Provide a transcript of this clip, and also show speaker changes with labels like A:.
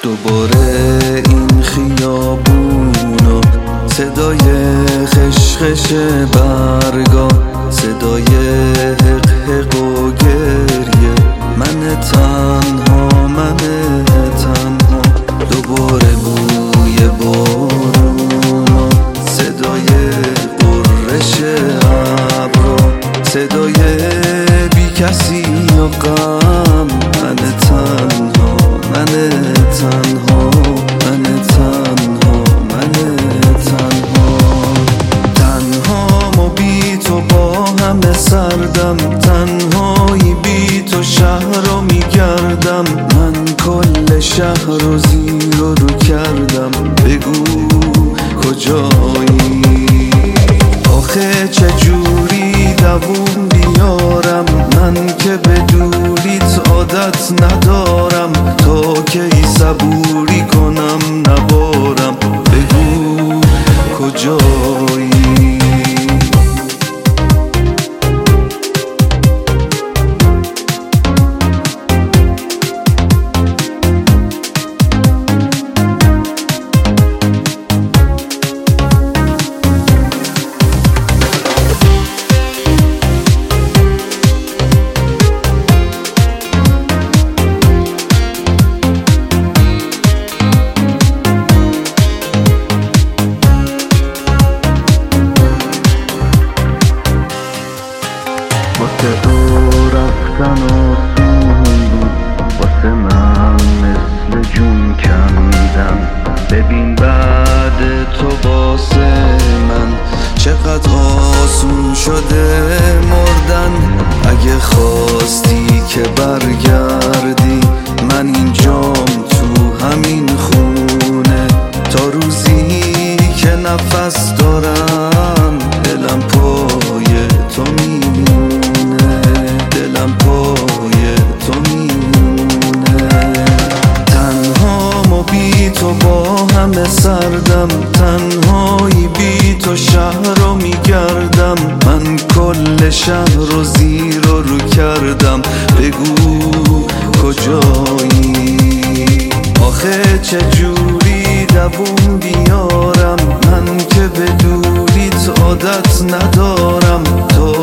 A: دوباره این خیابونو صدای خشخش برگا، صدای حق حق و گریه، من تنها من تنها. دوباره بوی بارونو، صدای قررش ابرا، صدای بی کسی و غم، من تنها من تنها من تنها من تنها. تنهام و بی تو با همه سردم، تنهایی بی تو شهر رو میگردم، من کل شهر رو زیر و رو کردم، بگو کجایی؟ آخه چجوری دووم بیارم، من که بدوریت عادت ندارم، تا کی صبوری کنم نبارم، بگو کجایی؟
B: واسه تو رفتن آسون بود، واسه من مثل جون کندن.
A: ببین بعد تو واسه من چقدر آسون شده مردن. اگه خواستی که برگردی، من اینجام تو همین خونه، تا روزی که نفس دارم، دلم پای تو میمونه، دلم پای تو میمونه. تنهام و بی تو با همه سردم، تنهایی بی تو شهر رو میگردم، من کل شهر رو زیر و رو کردم، بگو کجایی؟ آخه چجوری دووم بیارم، من که بدوریت عادت ندارم، تا